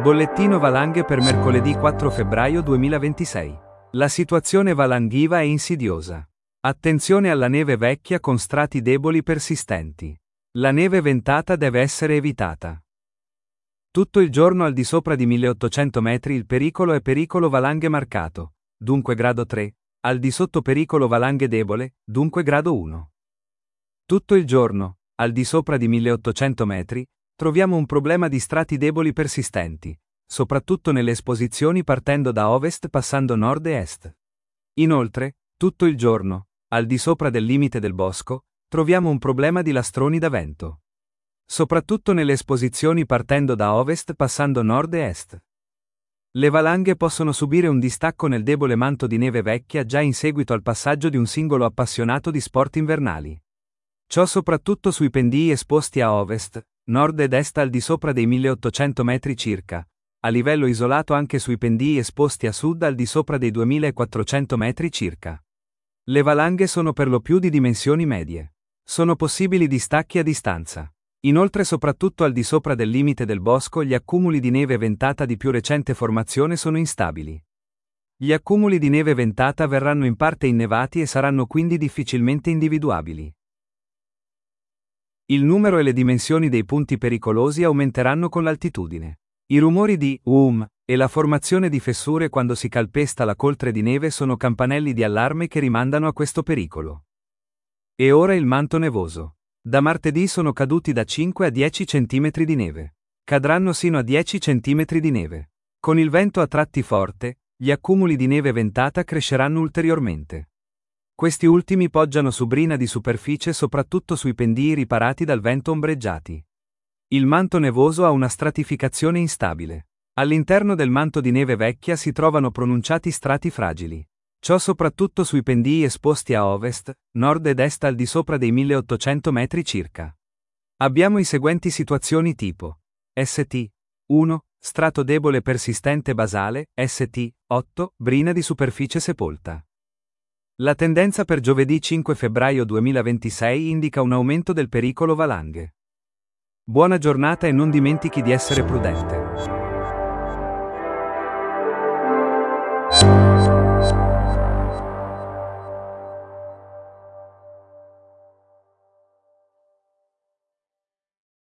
Bollettino valanghe per mercoledì 4 febbraio 2026. La situazione valanghiva è insidiosa. Attenzione alla neve vecchia con strati deboli persistenti. La neve ventata deve essere evitata. Tutto il giorno al di sopra di 1800 metri il pericolo è pericolo valanghe marcato, dunque grado 3, al di sotto pericolo valanghe debole, dunque grado 1. Tutto il giorno, al di sopra di 1800 metri, troviamo un problema di strati deboli persistenti, soprattutto nelle esposizioni partendo da ovest passando nord e est. Inoltre, tutto il giorno, al di sopra del limite del bosco, troviamo un problema di lastroni da vento. Soprattutto nelle esposizioni partendo da ovest passando nord e est. Le valanghe possono subire un distacco nel debole manto di neve vecchia già in seguito al passaggio di un singolo appassionato di sport invernali. Ciò soprattutto sui pendii esposti a ovest, nord ed est al di sopra dei 1800 metri circa, a livello isolato anche sui pendii esposti a sud al di sopra dei 2400 metri circa. Le valanghe sono per lo più di dimensioni medie. Sono possibili distacchi a distanza. Inoltre soprattutto al di sopra del limite del bosco gli accumuli di neve ventata di più recente formazione sono instabili. Gli accumuli di neve ventata verranno in parte innevati e saranno quindi difficilmente individuabili. Il numero e le dimensioni dei punti pericolosi aumenteranno con l'altitudine. I rumori di e la formazione di fessure quando si calpesta la coltre di neve sono campanelli di allarme che rimandano a questo pericolo. E ora il manto nevoso. Da martedì sono caduti da 5 a 10 cm di neve. Cadranno sino a 10 cm di neve. Con il vento a tratti forte, gli accumuli di neve ventata cresceranno ulteriormente. Questi ultimi poggiano su brina di superficie soprattutto sui pendii riparati dal vento ombreggiati. Il manto nevoso ha una stratificazione instabile. All'interno del manto di neve vecchia si trovano pronunciati strati fragili. Ciò soprattutto sui pendii esposti a ovest, nord ed est al di sopra dei 1800 metri circa. Abbiamo i seguenti situazioni tipo St. 1. Strato debole persistente basale, St. 8. Brina di superficie sepolta. La tendenza per giovedì 5 febbraio 2026 indica un aumento del pericolo valanghe. Buona giornata e non dimentichi di essere prudente.